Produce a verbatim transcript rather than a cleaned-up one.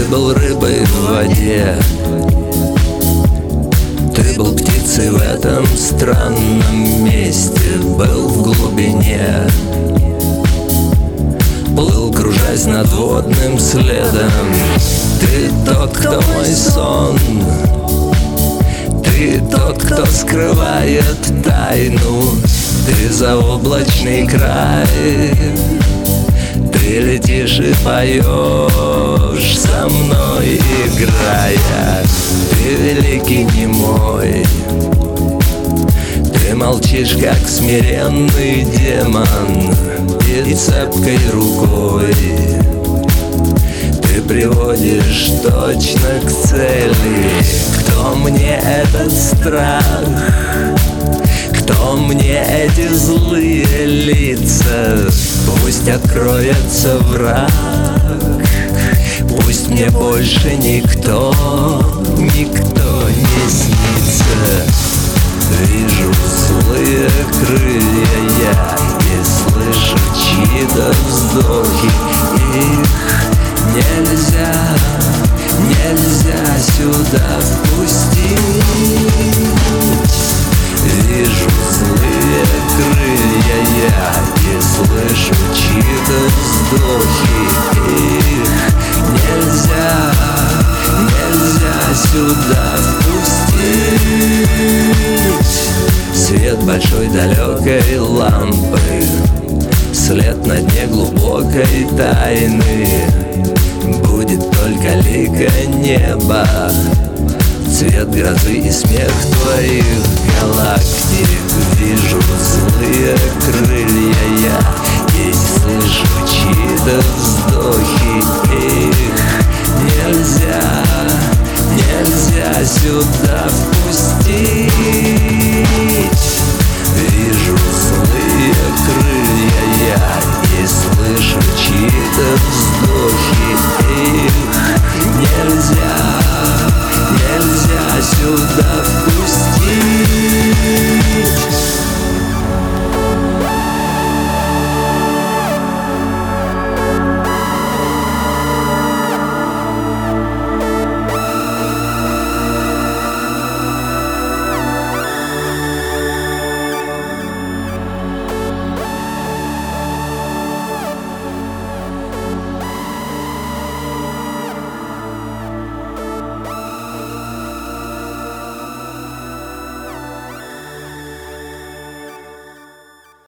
был рыбой в воде, ты был птицей в этом странном месте, был в глубине, плыл, кружась над водным следом. Ты тот, кто мой сон, ты тот, кто скрывает тайну, ты заоблачный край, ты летишь и поешь со мной, играя. Ты великий немой, ты молчишь, как смиренный демон, и цепкой рукой ты приводишь точно к цели. Кто мне этот страх? Кто мне эти злые лица? Пусть откроется враг, пусть мне больше никто, никто не снится. Вижу злые крылья я и слышу чьи-то вздохи. Их нельзя, нельзя сюда впустить. Вижу злые крылья я и слышу чьи-то вздохи. Их нельзя, нельзя сюда впустить. Свет большой далекой лампы, след на дне глубокой тайны. Будет только лика неба, цвет грозы и смех твоих галактик. Вижу злые крылья я